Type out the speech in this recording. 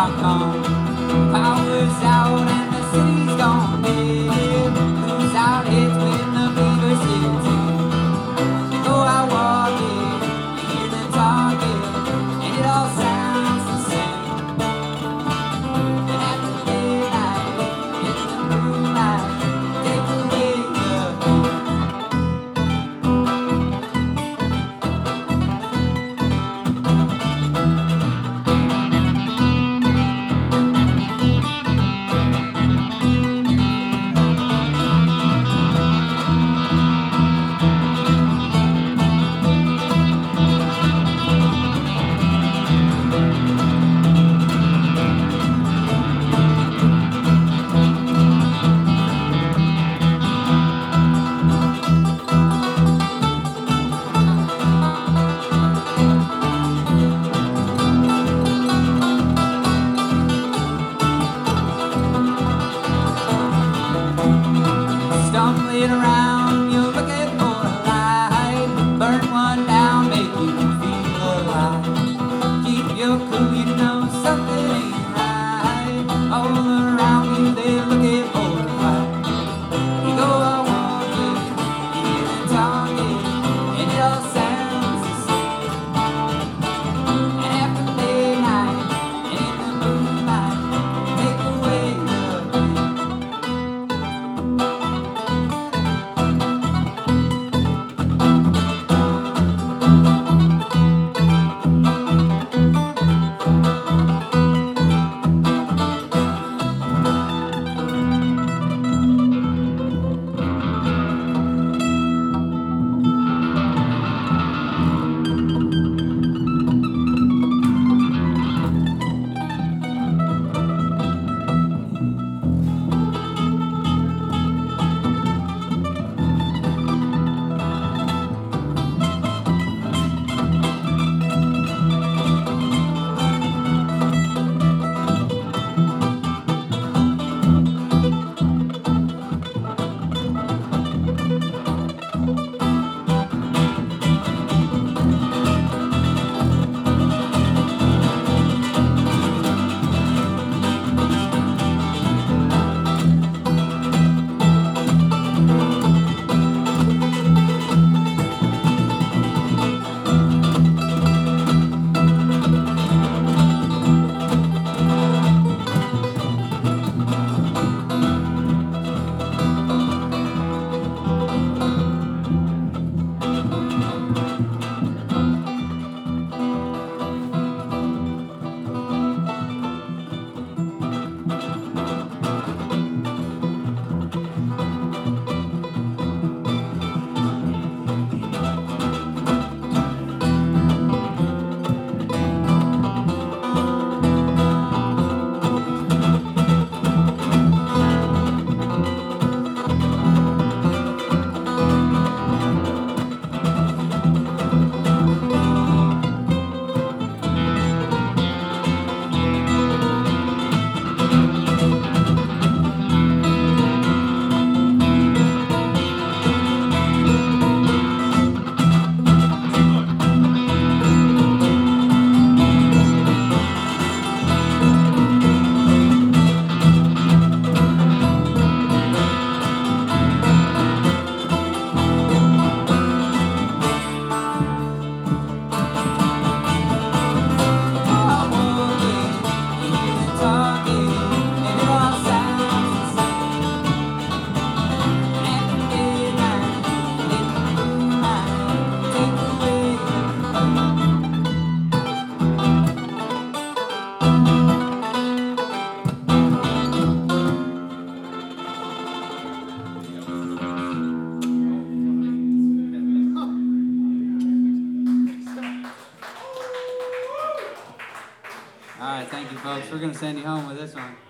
gone. Power's out and the city's gone dead. Who's out heads when the beaver sits in? You go out walking, you hear them talking, and it all sounds the same. And after midnight, in the moonlight, take away the pain. Stumbling around, you're looking for a light. Burn one down, make you feel alive. Keep your cool, you know something ain't right. All around you, they're looking for a fight. You go out walking, you hear them talking, and it all sounds the same. And after midnight, and in the moonlight, take away the pain. All right, thank you, folks. We're going to send you home with this one.